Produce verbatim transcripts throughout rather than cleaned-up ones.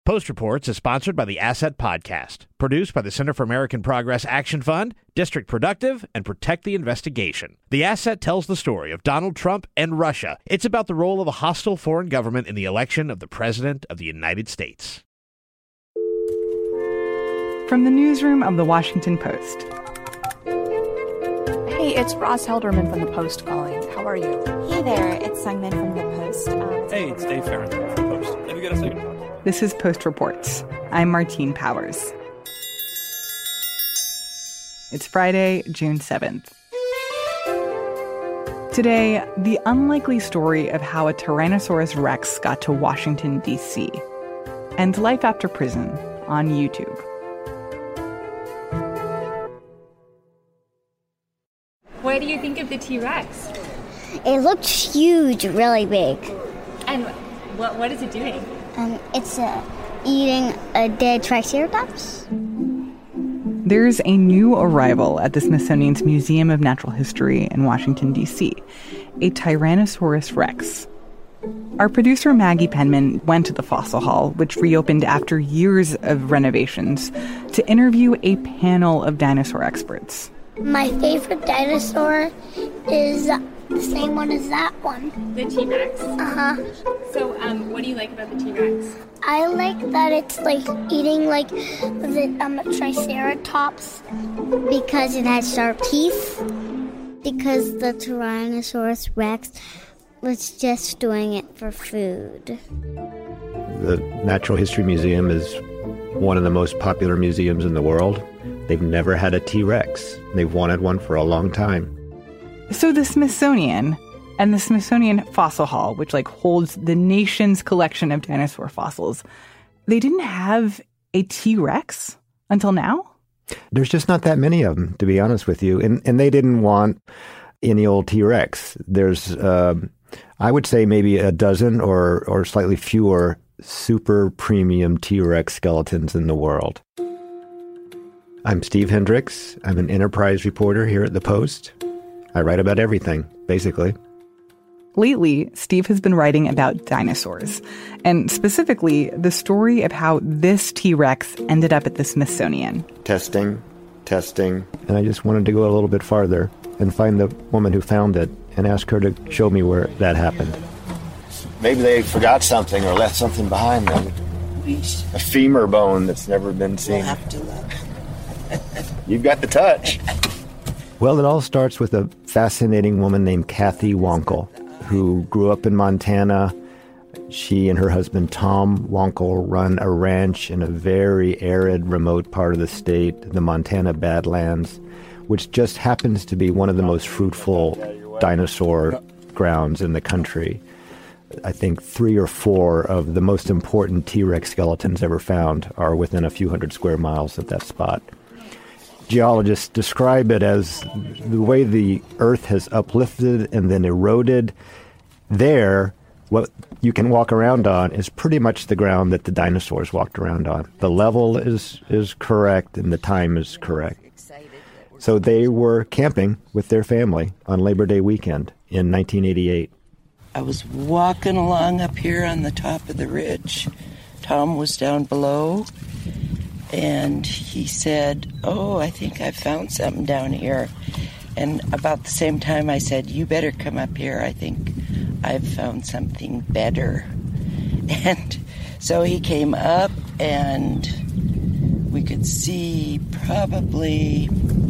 Post Reports is sponsored by the Asset Podcast, produced by the Center for American Progress Action Fund, District Productive, and Protect the Investigation. The Asset tells the story of Donald Trump and Russia. It's about the role of a hostile foreign government in the election of the President of the United States. From the newsroom of The Washington Post. Hey, it's Ross Helderman from The Post calling. How are you? Hey there, it's Sungmin from The Post. Um, hey, it's Dave Farrington from The Post. Have you got a second? This is Post Reports. I'm Martine Powers. It's Friday, June seventh. Today, the unlikely story of how a Tyrannosaurus Rex got to Washington, D C, and life after prison on YouTube. What do you think of the T-Rex? It looked huge, really big. And what what is it doing? Um, it's uh, eating a dead Triceratops. There's a new arrival at the Smithsonian's Museum of Natural History in Washington, D C, a Tyrannosaurus Rex. Our producer Maggie Penman went to the fossil hall, which reopened after years of renovations, to interview a panel of dinosaur experts. My favorite dinosaur is the same one as that one. The T-Rex? Uh-huh. So, um, what do you like about the T-Rex? I like that it's, like, eating, like, the um, Triceratops because it has sharp teeth. Because the Tyrannosaurus Rex was just doing it for food. The Natural History Museum is one of the most popular museums in the world. They've never had a T-Rex. They've wanted one for a long time. So the Smithsonian and the Smithsonian Fossil Hall, which like holds the nation's collection of dinosaur fossils, they didn't have a T-Rex until now? There's just not that many of them, to be honest with you. And and they didn't want any old T-Rex. There's, um, I would say maybe a dozen or or slightly fewer super premium T-Rex skeletons in the world. I'm Steve Hendricks. I'm an enterprise reporter here at The Post. I write about everything, basically. Lately, Steve has been writing about dinosaurs, and specifically the story of how this T-Rex ended up at the Smithsonian. Testing, testing. And I just wanted to go a little bit farther and find the woman who found it and ask her to show me where that happened. Maybe they forgot something or left something behind them. A femur bone that's never been seen. We'll have to look. You've got the touch. Well, it all starts with a fascinating woman named Kathy Wankel, who grew up in Montana. She and her husband, Tom Wankel, run a ranch in a very arid, remote part of the state, the Montana Badlands, which just happens to be one of the most fruitful dinosaur grounds in the country. I think three or four of the most important T-Rex skeletons ever found are within a few hundred square miles of that spot. Geologists describe it as the way the earth has uplifted and then eroded. There, what you can walk around on is pretty much the ground that the dinosaurs walked around on. The level is, is correct and the time is correct. So they were camping with their family on Labor Day weekend in nineteen eighty-eight. I was walking along up here on the top of the ridge. Tom was down below. And he said, oh, I think I found something down here. And about the same time I said, you better come up here. I think I've found something better. And so he came up and we could see probably,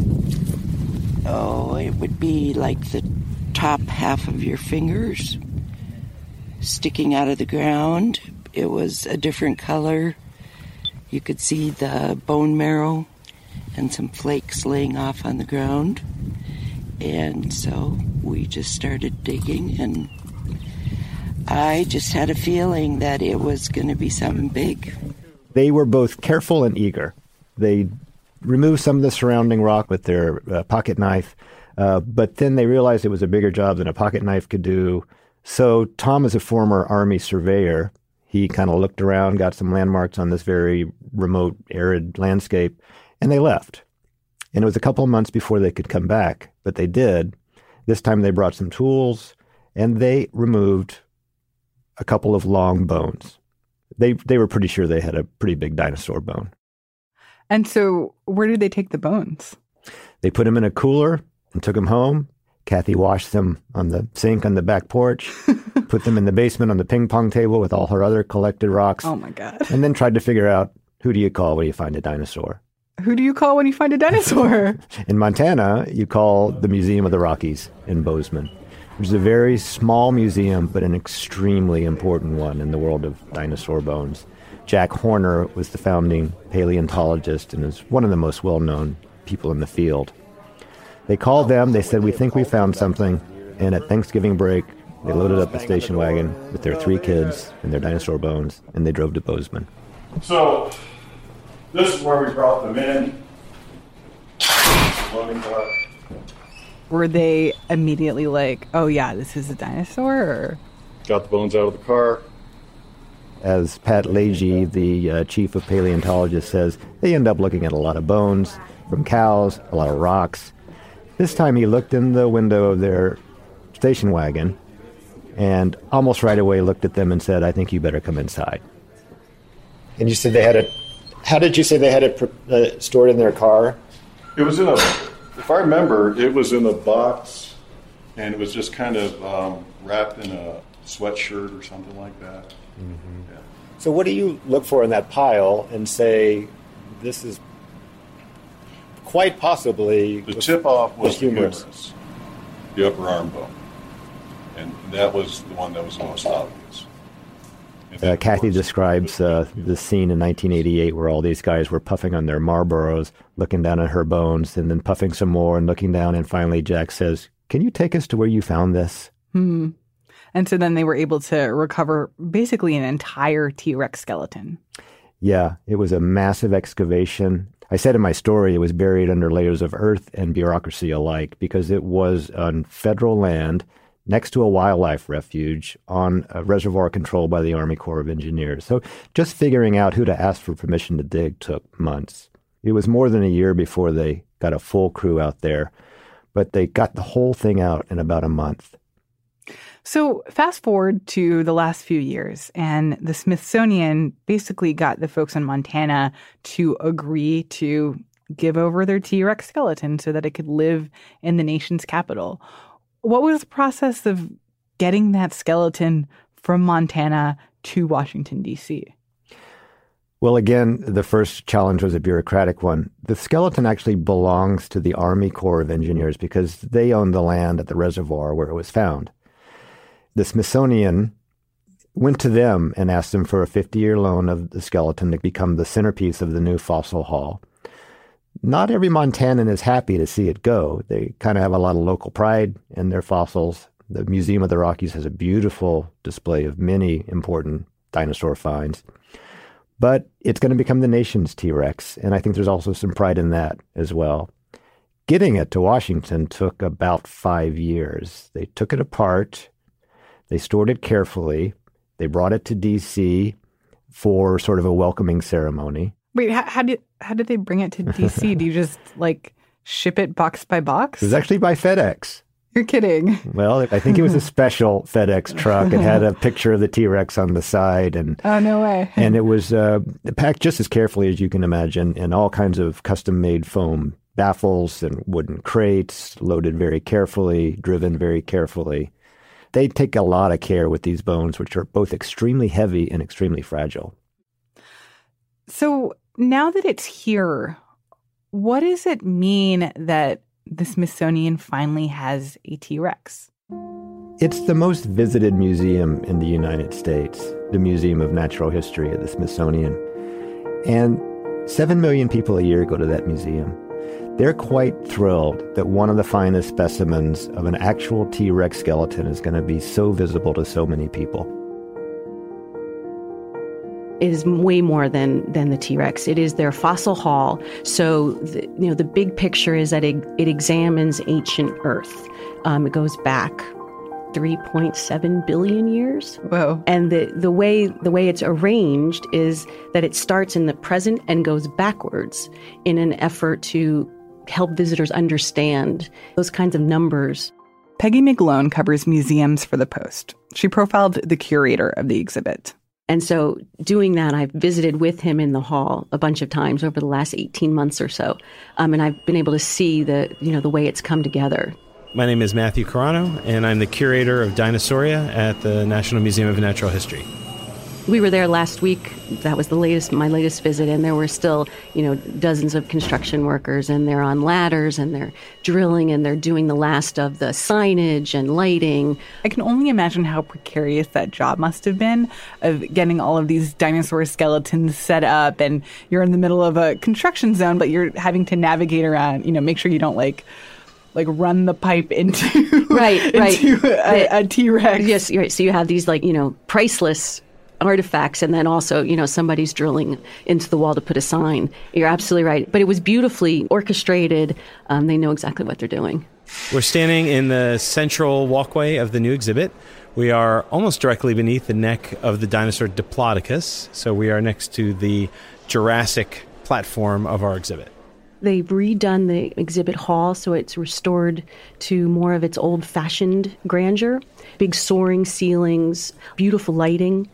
oh, it would be like the top half of your fingers sticking out of the ground. It was a different color. You could see the bone marrow and some flakes laying off on the ground. And so we just started digging, and I just had a feeling that it was going to be something big. They were both careful and eager. They removed some of the surrounding rock with their uh, pocket knife, uh, but then they realized it was a bigger job than a pocket knife could do. So Tom is a former Army surveyor. He kind of looked around, got some landmarks on this very remote, arid landscape, and they left. And it was a couple of months before they could come back, but they did. This time they brought some tools, and they removed a couple of long bones. they, they were pretty sure they had a pretty big dinosaur bone. And so where did they take the bones? They put them in a cooler and took them home. Kathy washed them on the sink on the back porch, put them in the basement on the ping pong table with all her other collected rocks. Oh, my God. And then tried to figure out, who do you call when you find a dinosaur? Who do you call when you find a dinosaur? In Montana, you call the Museum of the Rockies in Bozeman, which is a very small museum, but an extremely important one in the world of dinosaur bones. Jack Horner was the founding paleontologist and is one of the most well-known people in the field. They called them, they said, we think we found something, and at Thanksgiving break, they loaded up a station wagon with their three kids and their dinosaur bones, and they drove to Bozeman. So, this is where we brought them in. Loading car. Were they immediately like, oh yeah, this is a dinosaur? Or? Got the bones out of the car. As Pat Leahy, the uh, chief of paleontologists, says, they end up looking at a lot of bones from cows, a lot of rocks. This time he looked in the window of their station wagon and almost right away looked at them and said, I think you better come inside. And you said they had it, how did you say they had it uh, stored in their car? It was in a, if I remember, it was in a box, and it was just kind of um, wrapped in a sweatshirt or something like that. Mm-hmm. Yeah. So what do you look for in that pile and say, this is quite possibly... The tip-off was the humerus. humerus, the upper arm bone. And that was the one that was the most obvious. Uh, Kathy describes uh, the scene in nineteen eighty-eight where all these guys were puffing on their Marlboros, looking down at her bones, and then puffing some more and looking down, and finally Jack says, can you take us to where you found this? Hmm. And so then they were able to recover basically an entire T-Rex skeleton. Yeah, it was a massive excavation. I said in my story it was buried under layers of earth and bureaucracy alike because it was on federal land next to a wildlife refuge on a reservoir controlled by the Army Corps of Engineers. So just figuring out who to ask for permission to dig took months. It was more than a year before they got a full crew out there, but they got the whole thing out in about a month. So fast forward to the last few years, and the Smithsonian basically got the folks in Montana to agree to give over their T-Rex skeleton so that it could live in the nation's capital. What was the process of getting that skeleton from Montana to Washington, D C? Well, again, the first challenge was a bureaucratic one. The skeleton actually belongs to the Army Corps of Engineers because they own the land at the reservoir where it was found. The Smithsonian went to them and asked them for a fifty-year loan of the skeleton to become the centerpiece of the new fossil hall. Not every Montanan is happy to see it go. They kind of have a lot of local pride in their fossils. The Museum of the Rockies has a beautiful display of many important dinosaur finds. But it's going to become the nation's T-Rex, and I think there's also some pride in that as well. Getting it to Washington took about five years. They took it apart. They stored it carefully. They brought it to D C for sort of a welcoming ceremony. Wait, how, how did how did they bring it to D C? Do you just, like, ship it box by box? It was actually by FedEx. You're kidding. Well, I think it was a special FedEx truck. It had a picture of the T-Rex on the side. and Oh, no way. And it was uh, packed just as carefully as you can imagine in all kinds of custom-made foam baffles and wooden crates, loaded very carefully, driven very carefully. They take a lot of care with these bones, which are both extremely heavy and extremely fragile. So now that it's here, what does it mean that the Smithsonian finally has a T-Rex? It's the most visited museum in the United States, the Museum of Natural History at the Smithsonian. And seven million people a year go to that museum. They're quite thrilled that one of the finest specimens of an actual T-Rex skeleton is going to be so visible to so many people. It is way more than than the T-Rex. It is their fossil hall. So, the, you know, the big picture is that it, it examines ancient Earth. Um, it goes back three point seven billion years. Whoa! And the the way the way it's arranged is that it starts in the present and goes backwards in an effort to help visitors understand those kinds of numbers. Peggy McGlone covers museums for The Post. She profiled the curator of the exhibit. And so doing that, I've visited with him in the hall a bunch of times over the last eighteen months or so. Um, and I've been able to see the, you know, the way it's come together. My name is Matthew Carano, and I'm the curator of Dinosauria at the National Museum of Natural History. We were there last week. That was the latest, my latest visit, and there were still, you know, dozens of construction workers, and they're on ladders, and they're drilling, and they're doing the last of the signage and lighting. I can only imagine how precarious that job must have been, of getting all of these dinosaur skeletons set up, and you're in the middle of a construction zone, but you're having to navigate around, you know, make sure you don't, like, like run the pipe into, right, right. into a, a T-Rex. Yes, right. So you have these, like, you know, priceless artifacts, and then also, you know, somebody's drilling into the wall to put a sign. You're absolutely right. But it was beautifully orchestrated. Um, they know exactly what they're doing. We're standing in the central walkway of the new exhibit. We are almost directly beneath the neck of the dinosaur Diplodocus. So we are next to the Jurassic platform of our exhibit. They've redone the exhibit hall, so it's restored to more of its old-fashioned grandeur. Big soaring ceilings, beautiful lighting,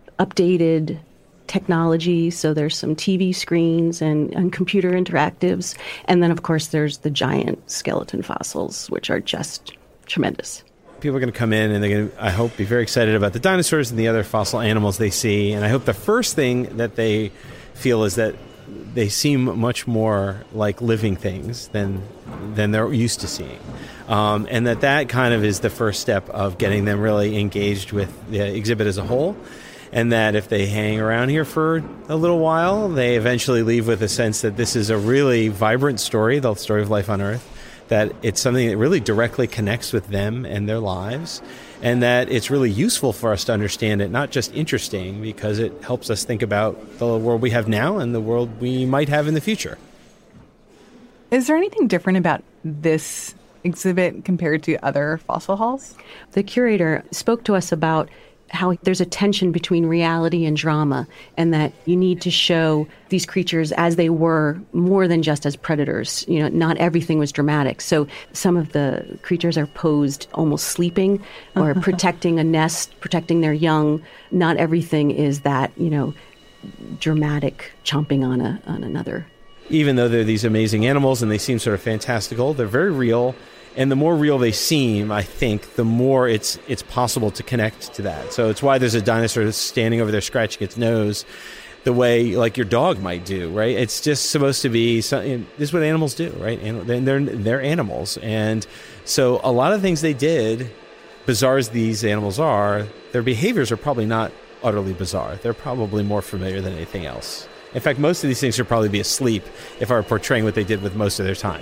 updated technology, so there's some T V screens and, and computer interactives. And then, of course, there's the giant skeleton fossils, which are just tremendous. People are going to come in and they're going to, I hope, be very excited about the dinosaurs and the other fossil animals they see. And I hope the first thing that they feel is that they seem much more like living things than than they're used to seeing. Um, and that that kind of is the first step of getting them really engaged with the exhibit as a whole. And that if they hang around here for a little while, they eventually leave with a sense that this is a really vibrant story, the story of life on Earth, that it's something that really directly connects with them and their lives, and that it's really useful for us to understand it, not just interesting, because it helps us think about the world we have now and the world we might have in the future. Is there anything different about this exhibit compared to other fossil halls? The curator spoke to us about how there's a tension between reality and drama, and that you need to show these creatures as they were, more than just as predators. You know, not everything was dramatic. So some of the creatures are posed almost sleeping or protecting a nest, protecting their young. Not everything is that, you know, dramatic chomping on a on another. Even though they're these amazing animals and they seem sort of fantastical, they're very real. And the more real they seem, I think, the more it's it's possible to connect to that. So it's why there's a dinosaur that's standing over there scratching its nose the way like your dog might do, right? It's just supposed to be something. This is what animals do, right? And they're they're animals, and so a lot of things they did, bizarre as these animals are, their behaviors are probably not utterly bizarre. They're probably more familiar than anything else. In fact, most of these things should probably be asleep if I were portraying what they did with most of their time.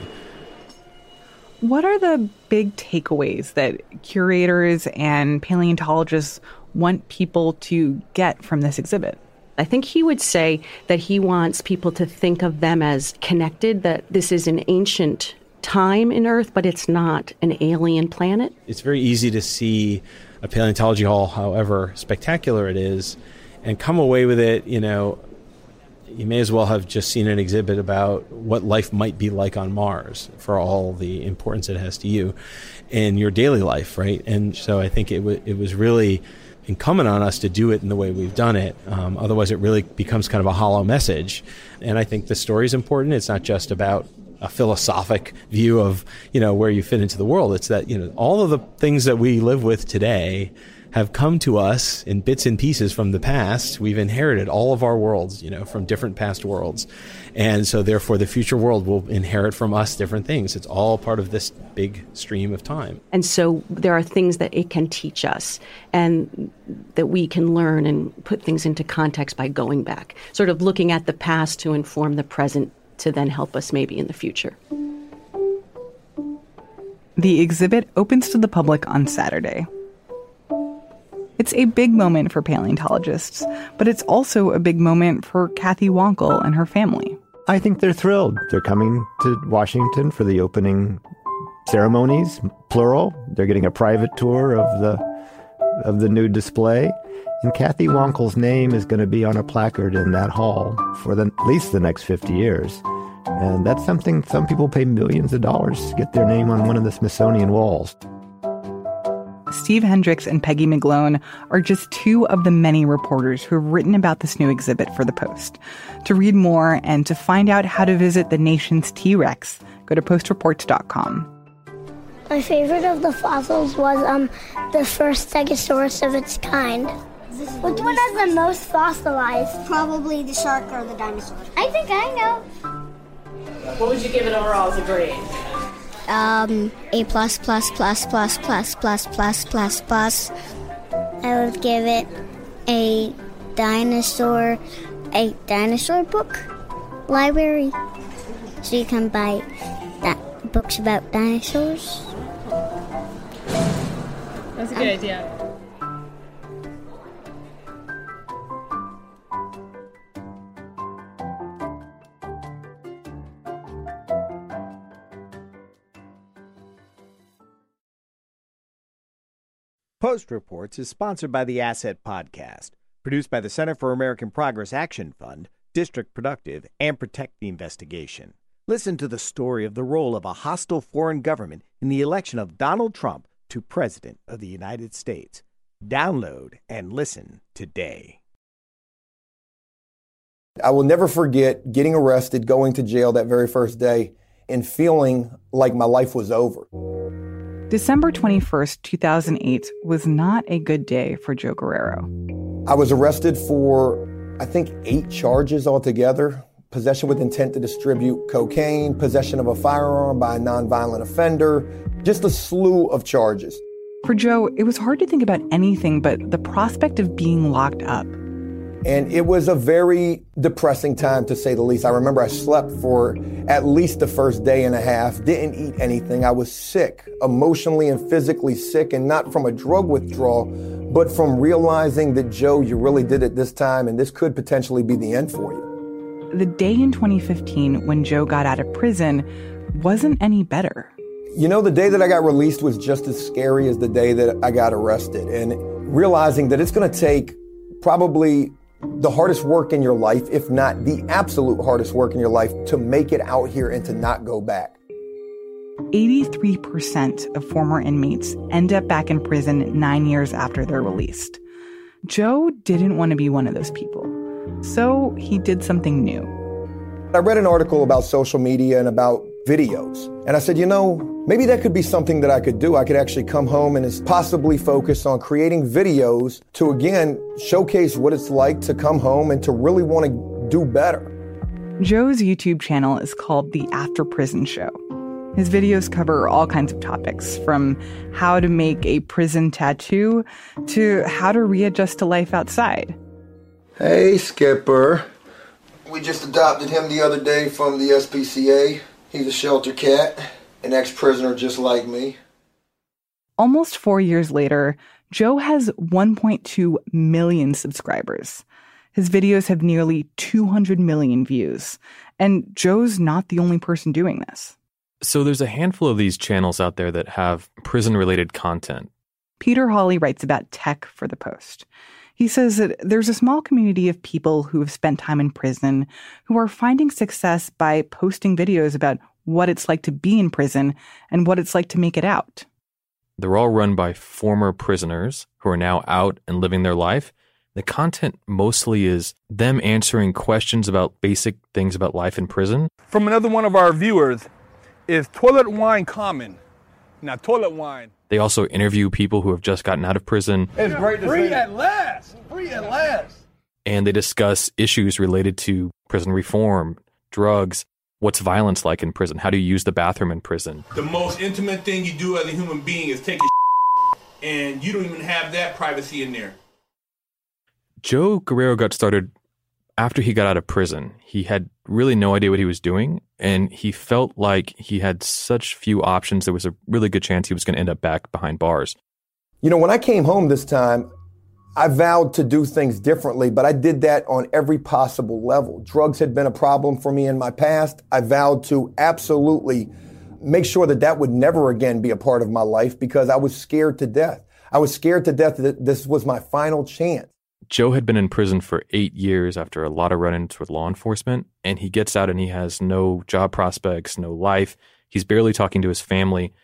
What are the big takeaways that curators and paleontologists want people to get from this exhibit? I think he would say that he wants people to think of them as connected, that this is an ancient time in Earth, but it's not an alien planet. It's very easy to see a paleontology hall, however spectacular it is, and come away with it, you know, you may as well have just seen an exhibit about what life might be like on Mars, for all the importance it has to you in your daily life, right? And so I think it, w- it was really incumbent on us to do it in the way we've done it. Um, otherwise, it really becomes kind of a hollow message. And I think the story is important. It's not just about a philosophic view of, you know, where you fit into the world. It's that, you know, all of the things that we live with today have come to us in bits and pieces from the past. We've inherited all of our worlds, you know, from different past worlds. And so therefore the future world will inherit from us different things. It's all part of this big stream of time. And so there are things that it can teach us and that we can learn and put things into context by going back, sort of looking at the past to inform the present to then help us maybe in the future. The exhibit opens to the public on Saturday. It's a big moment for paleontologists, but it's also a big moment for Kathy Wankel and her family. I think they're thrilled. They're coming to Washington for the opening ceremonies, plural. They're getting a private tour of the of the new display. And Kathy Wankel's name is going to be on a placard in that hall for the, at least the next fifty years. And that's something some people pay millions of dollars to get their name on one of the Smithsonian walls. Steve Hendricks and Peggy McGlone are just two of the many reporters who have written about this new exhibit for The Post. To read more and to find out how to visit the nation's T-Rex, go to post reports dot com. My favorite of the fossils was um the first Stegosaurus of its kind. Which one has the most fossilized? Probably the shark or the dinosaur. I think I know. What would you give it overall as a grade? Um, A plus plus plus plus plus plus plus plus plus. I would give it a dinosaur, a dinosaur book library, so you can buy that books about dinosaurs. That's a good um, idea. Post Reports is sponsored by the Asset Podcast, produced by the Center for American Progress Action Fund, District Productive, and Protect the Investigation. Listen to the story of the role of a hostile foreign government in the election of Donald Trump to President of the United States. Download and listen today. I will never forget getting arrested, going to jail that very first day, and feeling like my life was over. December twenty-first, two thousand eight was not a good day for Joe Guerrero. I was arrested for, I think, eight charges altogether. Possession with intent to distribute cocaine, possession of a firearm by a nonviolent offender, just a slew of charges. For Joe, it was hard to think about anything but the prospect of being locked up. And it was a very depressing time, to say the least. I remember I slept for at least the first day and a half, didn't eat anything. I was sick, emotionally and physically sick, and not from a drug withdrawal, but from realizing that, Joe, you really did it this time, and this could potentially be the end for you. The day in twenty fifteen when Joe got out of prison wasn't any better. You know, the day that I got released was just as scary as the day that I got arrested. And realizing that it's going to take probably the hardest work in your life, if not the absolute hardest work in your life, to make it out here and to not go back. eighty-three percent of former inmates end up back in prison nine years after they're released. Joe didn't want to be one of those people, so he did something new. I read an article about social media and about videos, and I said, you know, maybe that could be something that I could do. I could actually come home and is possibly focus on creating videos to, again, showcase what it's like to come home and to really want to do better. Joe's YouTube channel is called The After Prison Show. His videos cover all kinds of topics, from how to make a prison tattoo to how to readjust to life outside. Hey, Skipper. We just adopted him the other day from the S P C A. He's a shelter cat, an ex-prisoner just like me. Almost four years later, Joe has one point two million subscribers. His videos have nearly two hundred million views. And Joe's not the only person doing this. So there's a handful of these channels out there that have prison-related content. Peter Hawley writes about tech for The Post. He says that there's a small community of people who have spent time in prison who are finding success by posting videos about what it's like to be in prison and what it's like to make it out. They're all run by former prisoners who are now out and living their life. The content mostly is them answering questions about basic things about life in prison. From another one of our viewers, is toilet wine common? Now, toilet wine. They also interview people who have just gotten out of prison. It's great to Free at last! Free at last! And they discuss issues related to prison reform, drugs, what's violence like in prison, how do you use the bathroom in prison. The most intimate thing you do as a human being is take a and you don't even have that privacy in there. Joe Guerrero got started after he got out of prison. He had really no idea what he was doing, and he felt like he had such few options, there was a really good chance he was going to end up back behind bars. You know, when I came home this time, I vowed to do things differently, but I did that on every possible level. Drugs had been a problem for me in my past. I vowed to absolutely make sure that that would never again be a part of my life because I was scared to death. I was scared to death that this was my final chance. Joe had been in prison for eight years after a lot of run-ins with law enforcement, and he gets out and he has no job prospects, no life. He's barely talking to his family,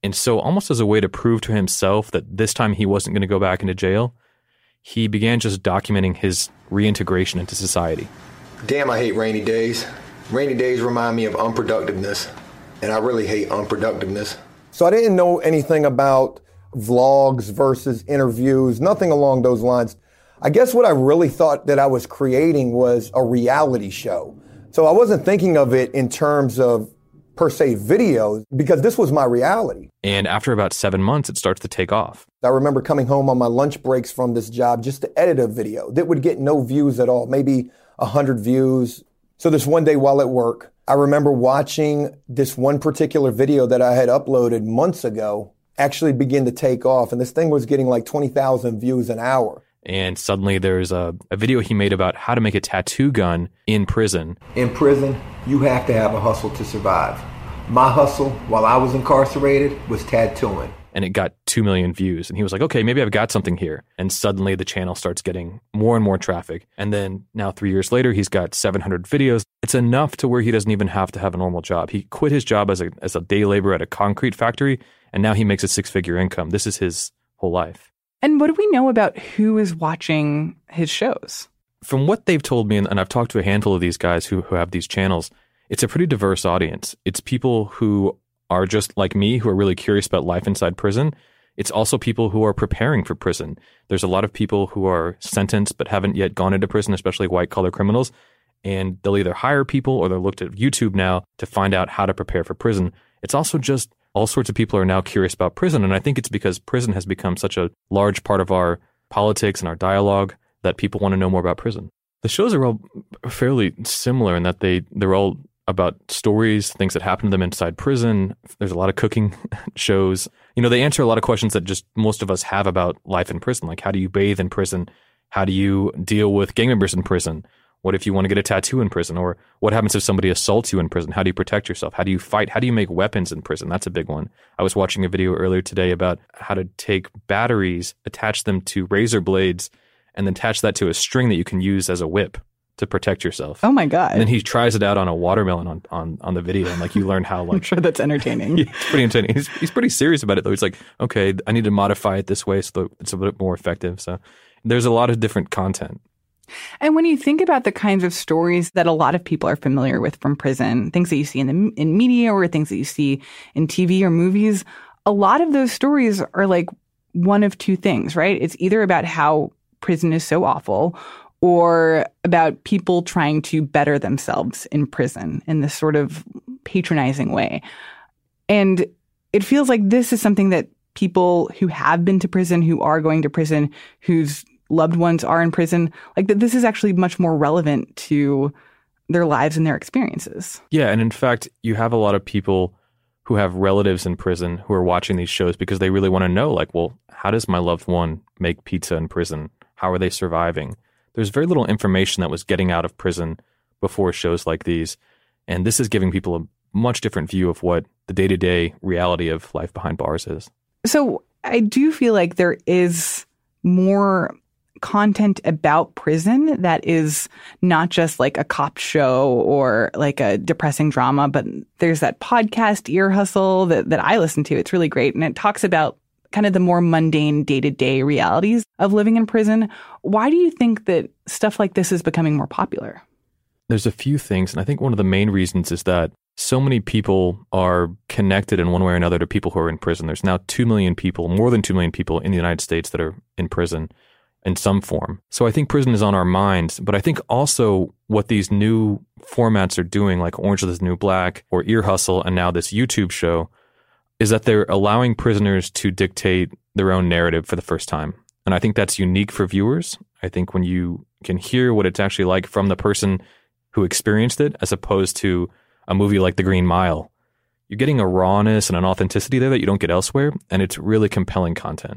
And so almost as a way to prove to himself that this time he wasn't going to go back into jail, he began just documenting his reintegration into society. Damn, I hate rainy days. Rainy days remind me of unproductiveness, and I really hate unproductiveness. So I didn't know anything about vlogs versus interviews, nothing along those lines. I guess what I really thought that I was creating was a reality show. So I wasn't thinking of it in terms of, per se, videos, because this was my reality. And after about seven months, it starts to take off. I remember coming home on my lunch breaks from this job just to edit a video that would get no views at all, maybe one hundred views. So this one day while at work, I remember watching this one particular video that I had uploaded months ago actually begin to take off. And this thing was getting like twenty thousand views an hour. And suddenly there's a, a video he made about how to make a tattoo gun in prison. In prison, you have to have a hustle to survive. My hustle while I was incarcerated was tattooing. And it got two million views. And he was like, okay, maybe I've got something here. And suddenly the channel starts getting more and more traffic. And then now three years later, he's got seven hundred videos. It's enough to where he doesn't even have to have a normal job. He quit his job as a, as a day laborer at a concrete factory, and now he makes a six-figure income. This is his whole life. And what do we know about who is watching his shows? From what they've told me, and I've talked to a handful of these guys who, who have these channels, it's a pretty diverse audience. It's people who are just like me, who are really curious about life inside prison. It's also people who are preparing for prison. There's a lot of people who are sentenced but haven't yet gone into prison, especially white-collar criminals, and they'll either hire people or they're looked at YouTube now to find out how to prepare for prison. It's also just all sorts of people are now curious about prison, and I think it's because prison has become such a large part of our politics and our dialogue that people want to know more about prison. The shows are all fairly similar in that they, they're all about stories, things that happen to them inside prison. There's a lot of cooking shows. You know, they answer a lot of questions that just most of us have about life in prison, like how do you bathe in prison? How do you deal with gang members in prison? What if you want to get a tattoo in prison? Or what happens if somebody assaults you in prison? How do you protect yourself? How do you fight? How do you make weapons in prison? That's a big one. I was watching a video earlier today about how to take batteries, attach them to razor blades, and then attach that to a string that you can use as a whip to protect yourself. Oh my God. And then he tries it out on a watermelon on, on, on the video. And like you learn how like... I'm sure that's entertaining. Yeah, it's pretty entertaining. He's, he's pretty serious about it though. He's like, okay, I need to modify it this way so that it's a bit more effective. So there's a lot of different content. And when you think about the kinds of stories that a lot of people are familiar with from prison, things that you see in the in media or things that you see in T V or movies, a lot of those stories are like one of two things, right? It's either about how prison is so awful or about people trying to better themselves in prison in this sort of patronizing way. And it feels like this is something that people who have been to prison, who are going to prison, whose loved ones are in prison, like that this is actually much more relevant to their lives and their experiences. Yeah, and in fact, you have a lot of people who have relatives in prison who are watching these shows because they really want to know, like, well, how does my loved one make pizza in prison? How are they surviving? There's very little information that was getting out of prison before shows like these, and this is giving people a much different view of what the day-to-day reality of life behind bars is. So I do feel like there is more content about prison that is not just like a cop show or like a depressing drama, but there's that podcast Ear Hustle that, that I listen to. It's really great. And it talks about kind of the more mundane day-to-day realities of living in prison. Why do you think that stuff like this is becoming more popular? There's a few things, and I think one of the main reasons is that so many people are connected in one way or another to people who are in prison. There's now two million people, more than two million people in the United States that are in prison in some form. So I think prison is on our minds, but I think also what these new formats are doing, like Orange is the New Black or Ear Hustle and now this YouTube show, is that they're allowing prisoners to dictate their own narrative for the first time. And I think that's unique for viewers. I think when you can hear what it's actually like from the person who experienced it, as opposed to a movie like The Green Mile, you're getting a rawness and an authenticity there that you don't get elsewhere, and it's really compelling content.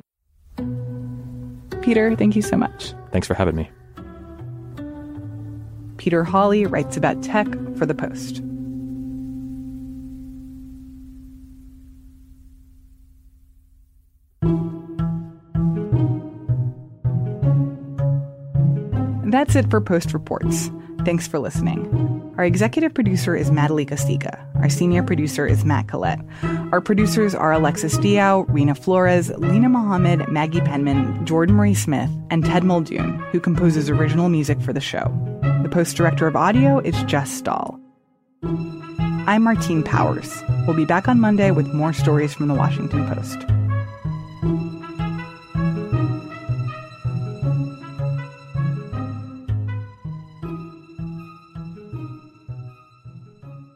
Peter, thank you so much. Thanks for having me. Peter Hawley writes about tech for The Post. That's it for Post Reports. Thanks for listening. Our executive producer is Madalika Sika. Our senior producer is Matt Collette. Our producers are Alexis Diao, Rena Flores, Lena Mohammed, Maggie Penman, Jordan Marie Smith, and Ted Muldoon, who composes original music for the show. The Post director of audio is Jess Stahl. I'm Martine Powers. We'll be back on Monday with more stories from the Washington Post.